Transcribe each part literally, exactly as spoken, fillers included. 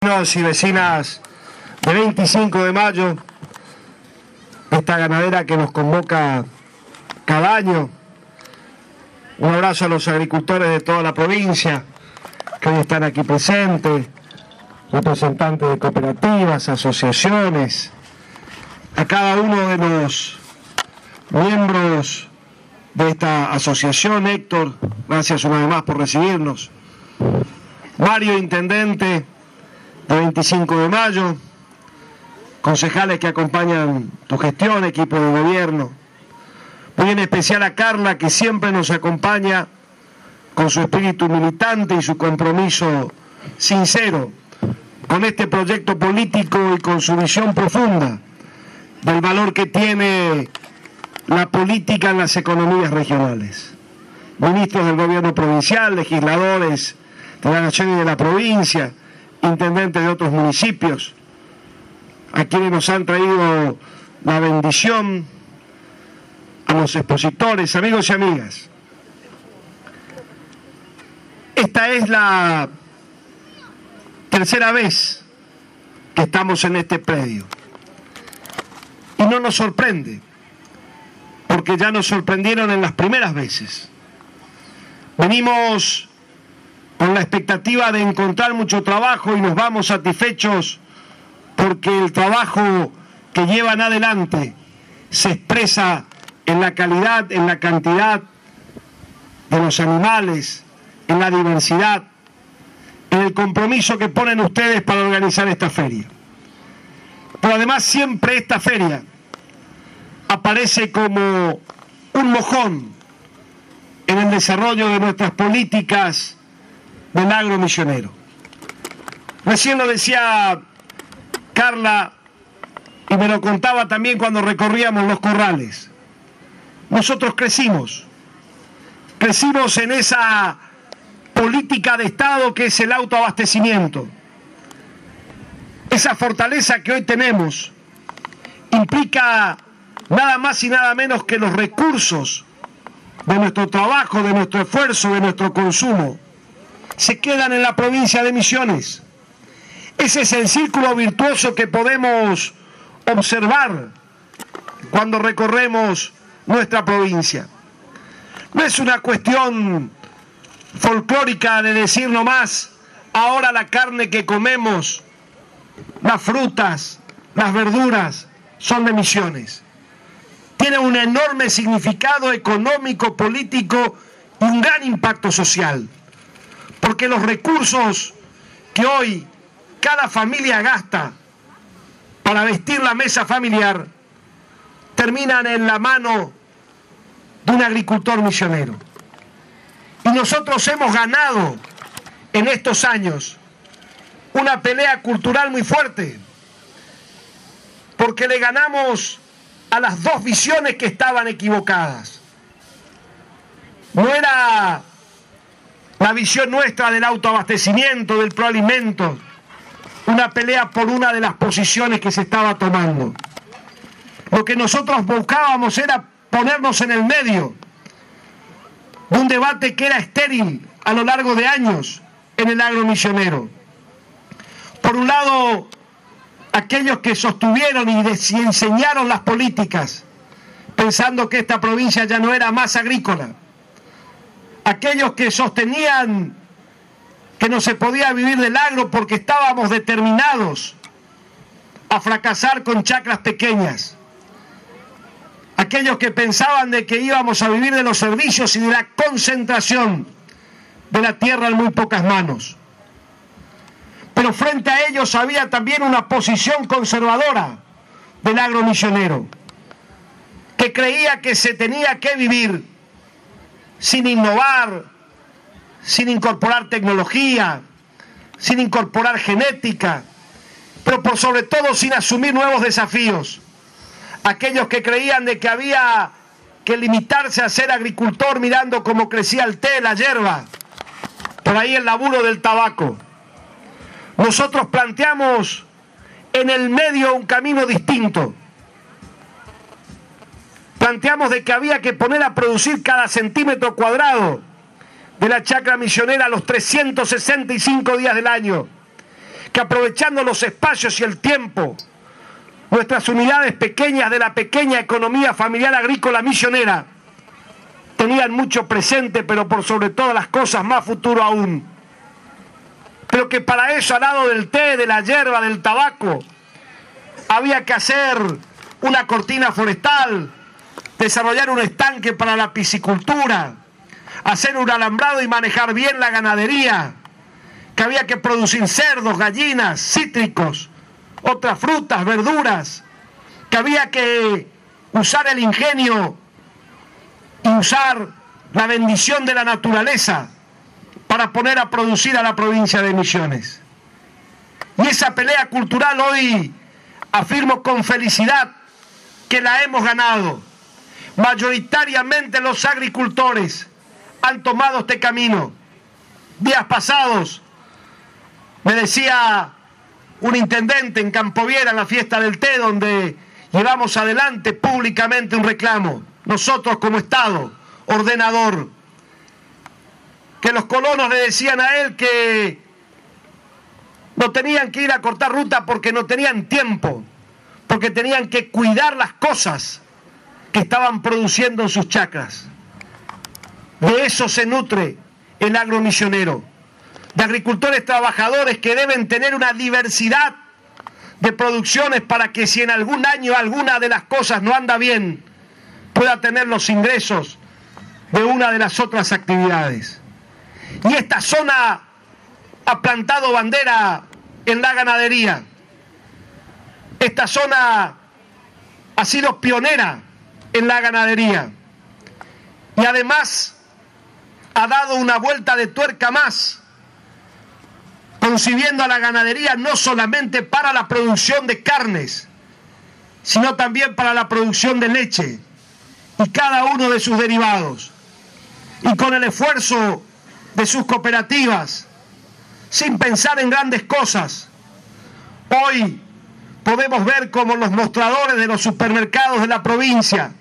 Vecinos y vecinas de veinticinco de mayo, esta ganadera que nos convoca cada año. Un abrazo a los agricultores de toda la provincia que hoy están aquí presentes, representantes de cooperativas, asociaciones, a cada uno de los miembros de esta asociación. Héctor, gracias una vez más por recibirnos. Mario, intendente de veinticinco de mayo, concejales que acompañan tu gestión, equipo de gobierno. Muy en especial a Carla, que siempre nos acompaña con su espíritu militante y su compromiso sincero con este proyecto político y con su visión profunda del valor que tiene la política en las economías regionales. Ministros del gobierno provincial, legisladores de la nación y de la provincia, intendentes de otros municipios, a quienes nos han traído la bendición, a los expositores, amigos y amigas. Esta es la tercera vez que estamos en este predio. Y no nos sorprende, porque ya nos sorprendieron en las primeras veces. Venimos con la expectativa de encontrar mucho trabajo y nos vamos satisfechos porque el trabajo que llevan adelante se expresa en la calidad, en la cantidad de los animales, en la diversidad, en el compromiso que ponen ustedes para organizar esta feria. Pero además siempre esta feria aparece como un mojón en el desarrollo de nuestras políticas del agro misionero. Recién lo decía Carla y me lo contaba también cuando recorríamos los corrales. Nosotros crecimos, crecimos en esa política de Estado que es el autoabastecimiento. Esa fortaleza que hoy tenemos implica nada más y nada menos que los recursos de nuestro trabajo, de nuestro esfuerzo, de nuestro consumo, se quedan en la provincia de Misiones. Ese es el círculo virtuoso que podemos observar cuando recorremos nuestra provincia. No es una cuestión folclórica de decir nomás, ahora la carne que comemos, las frutas, las verduras, son de Misiones. Tiene un enorme significado económico, político y un gran impacto social. Porque los recursos que hoy cada familia gasta para vestir la mesa familiar terminan en la mano de un agricultor misionero. Y nosotros hemos ganado en estos años una pelea cultural muy fuerte, porque le ganamos a las dos visiones que estaban equivocadas. No era la visión nuestra del autoabastecimiento, del proalimento, una pelea por una de las posiciones que se estaba tomando. Lo que nosotros buscábamos era ponernos en el medio de un debate que era estéril a lo largo de años en el agro misionero. Por un lado, aquellos que sostuvieron y enseñaron las políticas, pensando que esta provincia ya no era más agrícola. Aquellos que sostenían que no se podía vivir del agro porque estábamos determinados a fracasar con chacras pequeñas. Aquellos que pensaban de que íbamos a vivir de los servicios y de la concentración de la tierra en muy pocas manos. Pero frente a ellos había también una posición conservadora del agro misionero, que creía que se tenía que vivir sin innovar, sin incorporar tecnología, sin incorporar genética, pero por sobre todo sin asumir nuevos desafíos. Aquellos que creían de que había que limitarse a ser agricultor mirando cómo crecía el té, la hierba, por ahí el laburo del tabaco. Nosotros planteamos en el medio un camino distinto. Planteamos de que había que poner a producir cada centímetro cuadrado de la chacra misionera los trescientos sesenta y cinco días del año, que aprovechando los espacios y el tiempo, nuestras unidades pequeñas de la pequeña economía familiar agrícola misionera tenían mucho presente, pero por sobre todas las cosas más futuro aún. Pero que para eso, al lado del té, de la hierba, del tabaco, había que hacer una cortina forestal, desarrollar un estanque para la piscicultura, hacer un alambrado y manejar bien la ganadería, que había que producir cerdos, gallinas, cítricos, otras frutas, verduras, que había que usar el ingenio y usar la bendición de la naturaleza para poner a producir a la provincia de Misiones. Y esa pelea cultural hoy afirmo con felicidad que la hemos ganado. Mayoritariamente los agricultores han tomado este camino. Días pasados me decía un intendente en Campoviera, en la fiesta del té, donde llevamos adelante públicamente un reclamo, nosotros como Estado ordenador, que los colonos le decían a él que no tenían que ir a cortar ruta porque no tenían tiempo, porque tenían que cuidar las cosas que estaban produciendo en sus chacras. De eso se nutre el agromisionero, de agricultores trabajadores que deben tener una diversidad de producciones para que si en algún año alguna de las cosas no anda bien, pueda tener los ingresos de una de las otras actividades. Y esta zona ha plantado bandera en la ganadería. Esta zona ha sido pionera en la ganadería. Y además ha dado una vuelta de tuerca más, concibiendo a la ganadería no solamente para la producción de carnes, sino también para la producción de leche y cada uno de sus derivados. Y con el esfuerzo de sus cooperativas, sin pensar en grandes cosas, hoy podemos ver como los mostradores de los supermercados de la provincia,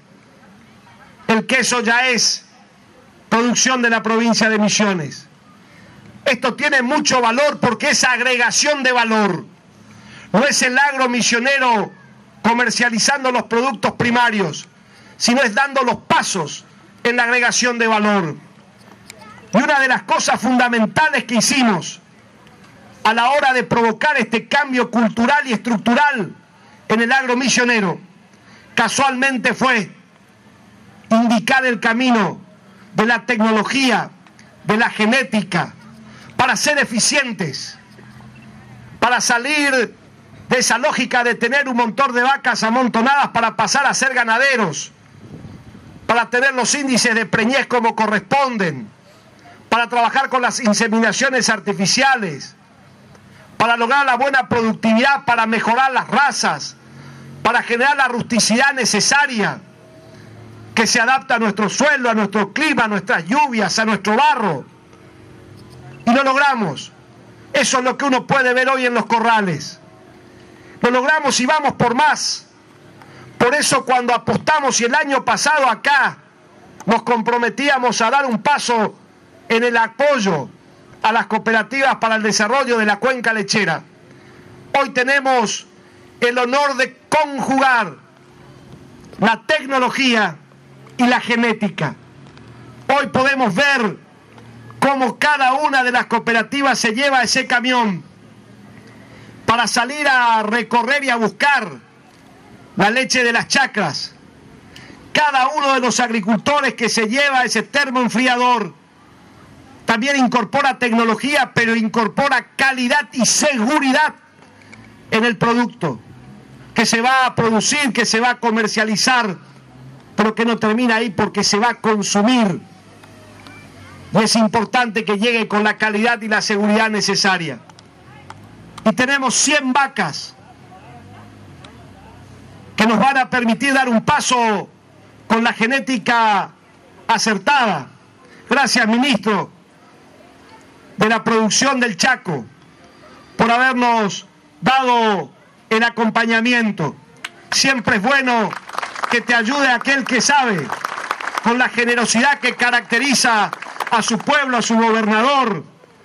el queso ya es producción de la provincia de Misiones. Esto tiene mucho valor porque es agregación de valor. No es el agromisionero comercializando los productos primarios, sino es dando los pasos en la agregación de valor. Y una de las cosas fundamentales que hicimos a la hora de provocar este cambio cultural y estructural en el agromisionero, casualmente fue indicar el camino de la tecnología, de la genética, para ser eficientes, para salir de esa lógica de tener un montón de vacas amontonadas para pasar a ser ganaderos, para tener los índices de preñez como corresponden, para trabajar con las inseminaciones artificiales, para lograr la buena productividad, para mejorar las razas, para generar la rusticidad necesaria que se adapta a nuestro suelo, a nuestro clima, a nuestras lluvias, a nuestro barro. Y lo logramos. Eso es lo que uno puede ver hoy en los corrales. Lo logramos y vamos por más. Por eso cuando apostamos y el año pasado acá nos comprometíamos a dar un paso en el apoyo a las cooperativas para el desarrollo de la cuenca lechera, hoy tenemos el honor de conjugar la tecnología y la genética. Hoy podemos ver cómo cada una de las cooperativas se lleva ese camión para salir a recorrer y a buscar la leche de las chacras. Cada uno de los agricultores que se lleva ese termoenfriador también incorpora tecnología, pero incorpora calidad y seguridad en el producto que se va a producir, que se va a comercializar, pero que no termina ahí porque se va a consumir. Y es importante que llegue con la calidad y la seguridad necesaria. Y tenemos cien vacas que nos van a permitir dar un paso con la genética acertada. Gracias, ministro de la Producción del Chaco, por habernos dado el acompañamiento. Siempre es bueno que te ayude aquel que sabe, con la generosidad que caracteriza a su pueblo, a su gobernador,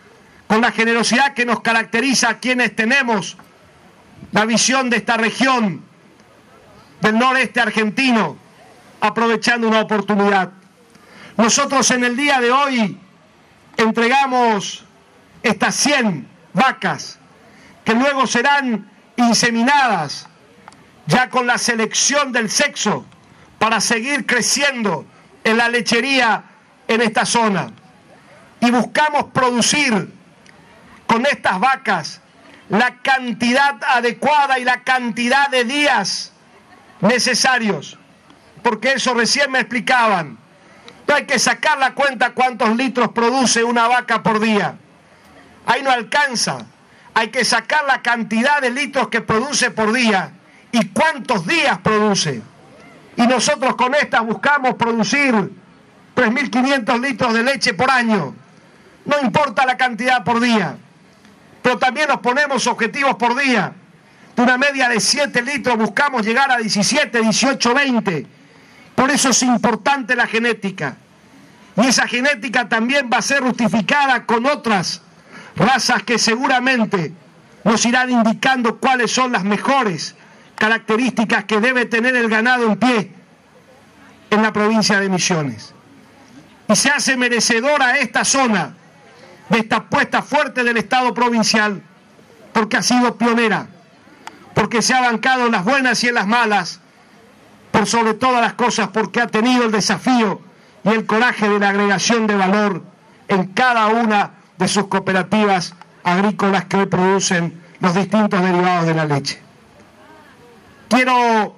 con la generosidad que nos caracteriza a quienes tenemos la visión de esta región del noreste argentino, aprovechando una oportunidad. Nosotros en el día de hoy entregamos estas cien vacas que luego serán inseminadas ya con la selección del sexo para seguir creciendo en la lechería en esta zona. Y buscamos producir con estas vacas la cantidad adecuada y la cantidad de días necesarios, porque eso recién me explicaban. No hay que sacar la cuenta cuántos litros produce una vaca por día. Ahí no alcanza. Hay que sacar la cantidad de litros que produce por día y cuántos días produce. Y nosotros con estas buscamos producir tres mil quinientos litros de leche por año. No importa la cantidad por día, pero también nos ponemos objetivos por día. De una media de siete litros buscamos llegar a diecisiete, dieciocho, veinte. Por eso es importante la genética. Y esa genética también va a ser justificada con otras razas que seguramente nos irán indicando cuáles son las mejores características que debe tener el ganado en pie en la provincia de Misiones. Y se hace merecedora esta zona de esta apuesta fuerte del Estado provincial, porque ha sido pionera, porque se ha bancado en las buenas y en las malas, por sobre todas las cosas, porque ha tenido el desafío y el coraje de la agregación de valor en cada una de sus cooperativas agrícolas que hoy producen los distintos derivados de la leche. Quiero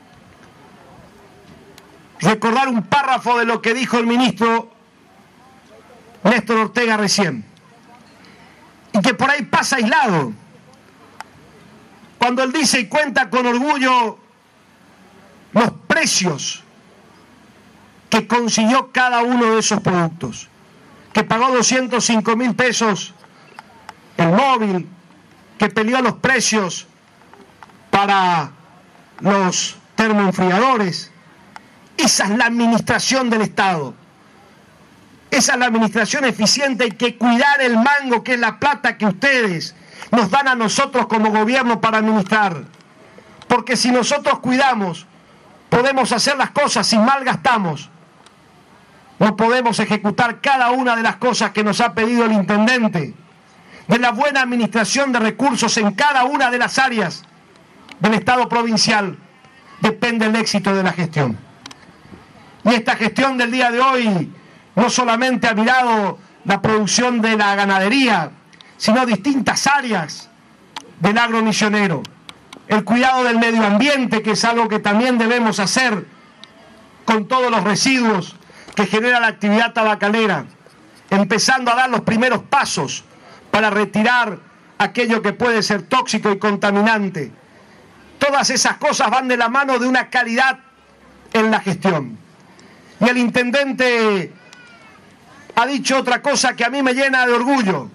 recordar un párrafo de lo que dijo el ministro Néstor Ortega recién, y que por ahí pasa aislado, cuando él dice y cuenta con orgullo los precios que consiguió cada uno de esos productos, que pagó doscientos cinco mil pesos el móvil, que peleó los precios para los termoenfriadores. Esa es la administración del Estado. Esa es la administración eficiente. Hay que cuidar el mango, que es la plata que ustedes nos dan a nosotros como gobierno para administrar. Porque si nosotros cuidamos, podemos hacer las cosas. Si mal gastamos, no podemos ejecutar cada una de las cosas que nos ha pedido el intendente. De la buena administración de recursos en cada una de las áreas del Estado provincial depende el éxito de la gestión. Y esta gestión del día de hoy no solamente ha mirado la producción de la ganadería, sino distintas áreas del agro misionero. El cuidado del medio ambiente, que es algo que también debemos hacer con todos los residuos que genera la actividad tabacalera, empezando a dar los primeros pasos para retirar aquello que puede ser tóxico y contaminante. Todas esas cosas van de la mano de una calidad en la gestión. Y el intendente ha dicho otra cosa que a mí me llena de orgullo: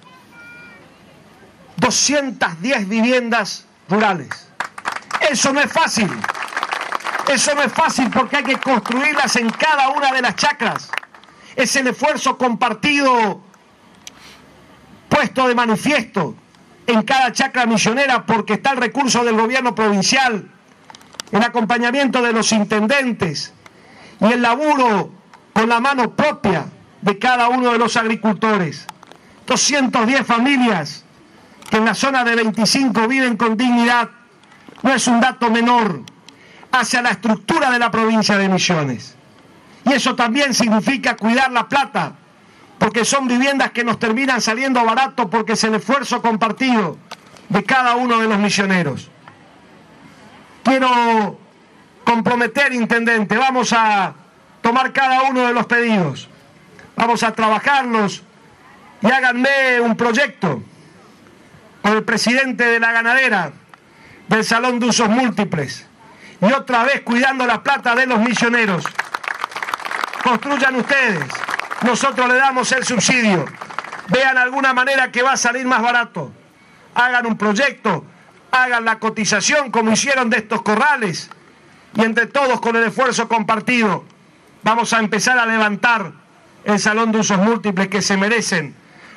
doscientas diez viviendas rurales. Eso no es fácil. Eso no es fácil porque hay que construirlas en cada una de las chacras. Es el esfuerzo compartido, puesto de manifiesto en cada chacra misionera, porque está el recurso del gobierno provincial, el acompañamiento de los intendentes y el laburo con la mano propia de cada uno de los agricultores. doscientas diez familias que en la zona de veinticinco viven con dignidad. No es un dato menor hacia la estructura de la provincia de Misiones. Y eso también significa cuidar la plata, porque son viviendas que nos terminan saliendo barato porque es el esfuerzo compartido de cada uno de los misioneros. Quiero comprometer, intendente, vamos a tomar cada uno de los pedidos, vamos a trabajarlos y háganme un proyecto con el presidente de la ganadera del Salón de Usos Múltiples y otra vez cuidando la plata de los misioneros. Construyan ustedes, nosotros le damos el subsidio, vean alguna manera que va a salir más barato, hagan un proyecto, hagan la cotización como hicieron de estos corrales, y entre todos con el esfuerzo compartido vamos a empezar a levantar el Salón de Usos Múltiples que se merecen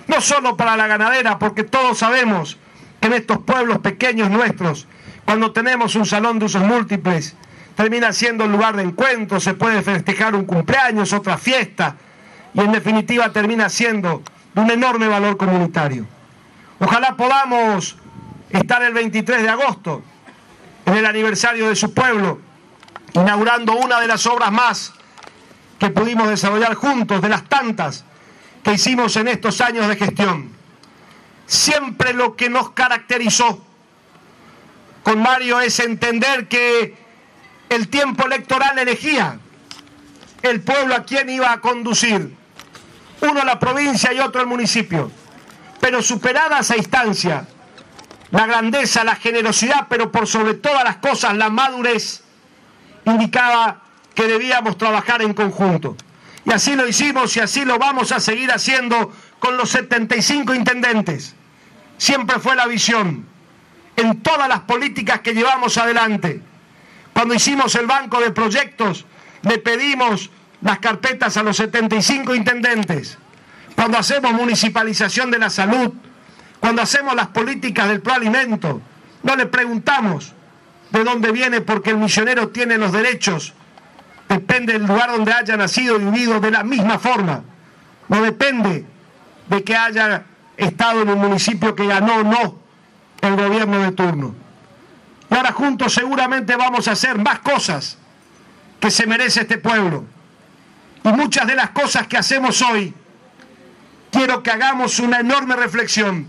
no solo para la ganadera, porque todos sabemos que en estos pueblos pequeños nuestros, cuando tenemos un salón de usos múltiples, termina siendo un lugar de encuentro, se puede festejar un cumpleaños, otra fiesta, y en definitiva termina siendo de un enorme valor comunitario. Ojalá podamos estar el veintitrés de agosto, en el aniversario de su pueblo, inaugurando una de las obras más que pudimos desarrollar juntos, de las tantas que hicimos en estos años de gestión. Siempre lo que nos caracterizó con Mario es entender que el tiempo electoral elegía el pueblo a quien iba a conducir, uno la provincia y otro el municipio, pero superada esa instancia, la grandeza, la generosidad, pero por sobre todas las cosas la madurez, indicaba que debíamos trabajar en conjunto. Y así lo hicimos y así lo vamos a seguir haciendo con los setenta y cinco intendentes. Siempre fue la visión en todas las políticas que llevamos adelante. Cuando hicimos el banco de proyectos, le pedimos las carpetas a los setenta y cinco intendentes. Cuando hacemos municipalización de la salud, cuando hacemos las políticas del proalimento, no le preguntamos de dónde viene, porque el misionero tiene los derechos, depende del lugar donde haya nacido y vivido de la misma forma. No depende de que haya estado en un municipio que ganó o no el gobierno de turno. Y ahora juntos seguramente vamos a hacer más cosas que se merece este pueblo. Y muchas de las cosas que hacemos hoy, quiero que hagamos una enorme reflexión.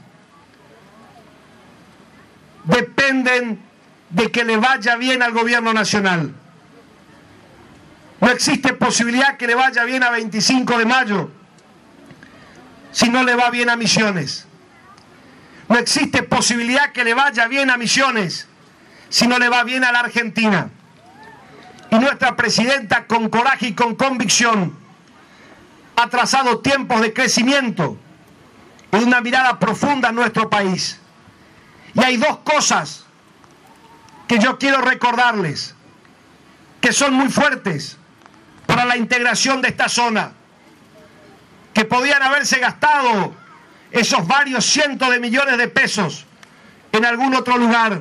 Dependen de que le vaya bien al gobierno nacional. No existe posibilidad que le vaya bien a veinticinco de mayo si no le va bien a Misiones. No existe posibilidad que le vaya bien a Misiones si no le va bien a la Argentina. Y nuestra presidenta, con coraje y con convicción, ha trazado tiempos de crecimiento y de una mirada profunda en nuestro país. Y hay dos cosas que yo quiero recordarles, que son muy fuertes para la integración de esta zona, que podían haberse gastado esos varios cientos de millones de pesos en algún otro lugar.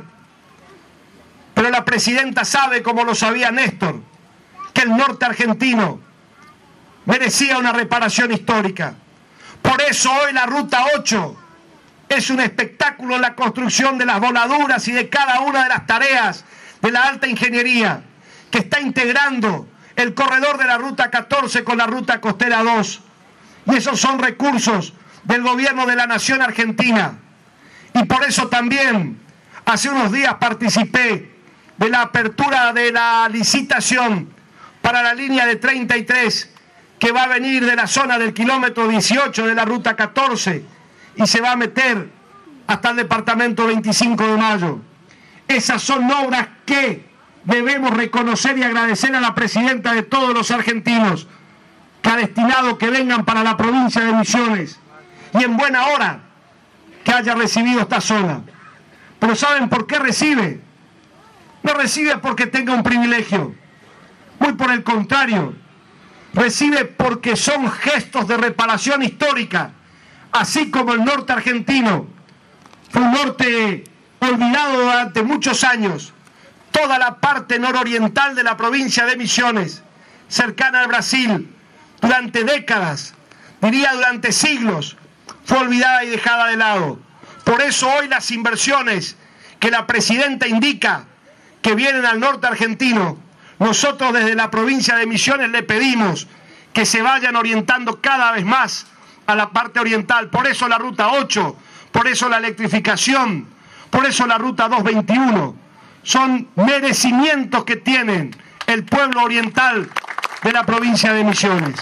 Pero la presidenta sabe, como lo sabía Néstor, que el norte argentino merecía una reparación histórica. Por eso hoy la Ruta ocho es un espectáculo en la construcción de las voladuras y de cada una de las tareas de la alta ingeniería, que está integrando el corredor de la Ruta catorce con la Ruta Costera dos. Y esos son recursos del gobierno de la nación argentina. Y por eso también hace unos días participé de la apertura de la licitación para la línea de treinta y tres, que va a venir de la zona del kilómetro dieciocho de la Ruta catorce y se va a meter hasta el departamento veinticinco de mayo. Esas son obras que debemos reconocer y agradecer a la presidenta de todos los argentinos, que ha destinado que vengan para la provincia de Misiones, y en buena hora que haya recibido esta zona. Pero ¿saben por qué recibe? No recibe porque tenga un privilegio, muy por el contrario, recibe porque son gestos de reparación histórica, así como el norte argentino fue un norte olvidado durante muchos años. Toda la parte nororiental de la provincia de Misiones, cercana al Brasil, durante décadas, diría durante siglos, fue olvidada y dejada de lado. Por eso hoy las inversiones que la presidenta indica que vienen al norte argentino, nosotros desde la provincia de Misiones le pedimos que se vayan orientando cada vez más a la parte oriental. Por eso la Ruta ocho, por eso la electrificación, por eso la Ruta doscientos veintiuno. Son merecimientos que tienen el pueblo oriental de la provincia de Misiones.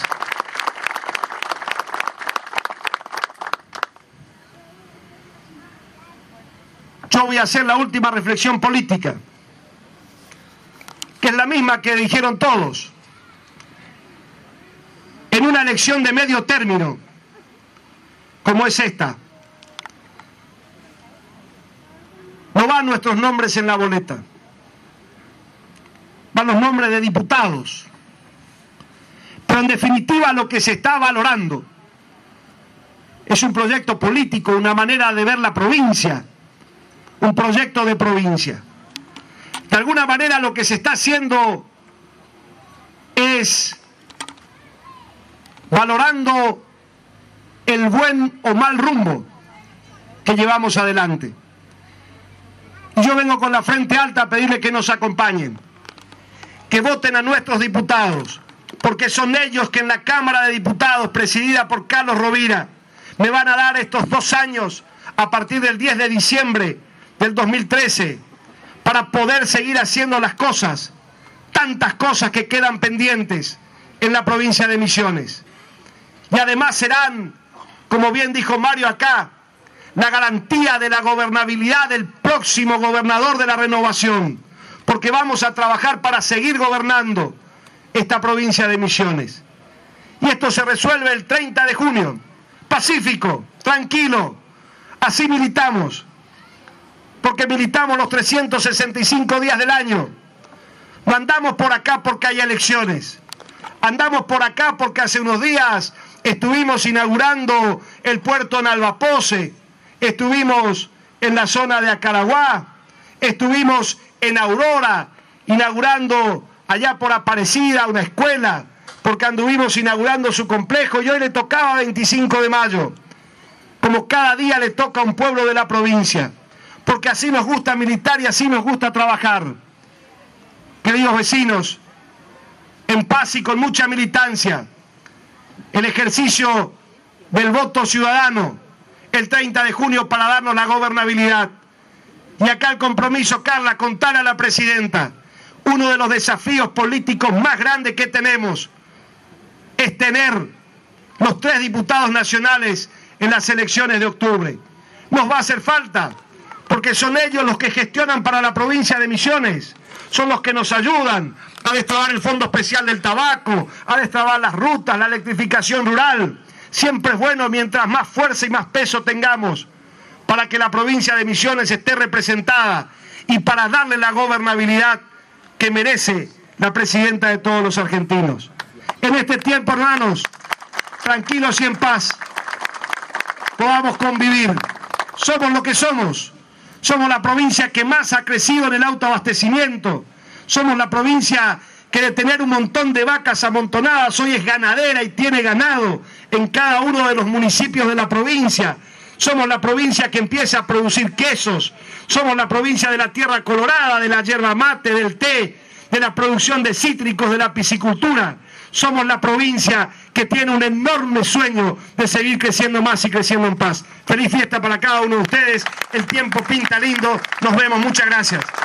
Yo voy a hacer la última reflexión política, que es la misma que dijeron todos. En una elección de medio término, como es esta, no van nuestros nombres en la boleta, van los nombres de diputados. Pero en definitiva lo que se está valorando es un proyecto político, una manera de ver la provincia, un proyecto de provincia. De alguna manera lo que se está haciendo es valorando el buen o mal rumbo que llevamos adelante. Y yo vengo con la frente alta a pedirle que nos acompañen, que voten a nuestros diputados, porque son ellos que en la Cámara de Diputados, presidida por Carlos Rovira, me van a dar estos dos años a partir del diez de diciembre del dos mil trece para poder seguir haciendo las cosas, tantas cosas que quedan pendientes en la provincia de Misiones. Y además serán, como bien dijo Mario acá, la garantía de la gobernabilidad del próximo gobernador de la Renovación, porque vamos a trabajar para seguir gobernando esta provincia de Misiones. Y esto se resuelve el treinta de junio, pacífico, tranquilo, así militamos, porque militamos los trescientos sesenta y cinco días del año. No andamos por acá porque hay elecciones, andamos por acá porque hace unos días estuvimos inaugurando el puerto en Albapose, estuvimos en la zona de Acaraguá, estuvimos en Aurora inaugurando allá por Aparecida una escuela, porque anduvimos inaugurando su complejo y hoy le tocaba veinticinco de mayo, como cada día le toca a un pueblo de la provincia, porque así nos gusta militar y así nos gusta trabajar. Queridos vecinos, en paz y con mucha militancia, el ejercicio del voto ciudadano el treinta de junio para darnos la gobernabilidad. Y acá el compromiso, Carla, contar a la presidenta, uno de los desafíos políticos más grandes que tenemos es tener los tres diputados nacionales en las elecciones de octubre. Nos va a hacer falta, porque son ellos los que gestionan para la provincia de Misiones, son los que nos ayudan a destrabar el Fondo Especial del Tabaco, a destrabar las rutas, la electrificación rural. Siempre es bueno mientras más fuerza y más peso tengamos para que la provincia de Misiones esté representada y para darle la gobernabilidad que merece la presidenta de todos los argentinos. En este tiempo, hermanos, tranquilos y en paz, podamos convivir. Somos lo que somos. Somos la provincia que más ha crecido en el autoabastecimiento. Somos la provincia que de tener un montón de vacas amontonadas hoy es ganadera y tiene ganado en cada uno de los municipios de la provincia. Somos la provincia que empieza a producir quesos. Somos la provincia de la tierra colorada, de la yerba mate, del té, de la producción de cítricos, de la piscicultura. Somos la provincia que tiene un enorme sueño de seguir creciendo más y creciendo en paz. Feliz fiesta para cada uno de ustedes. El tiempo pinta lindo. Nos vemos. Muchas gracias.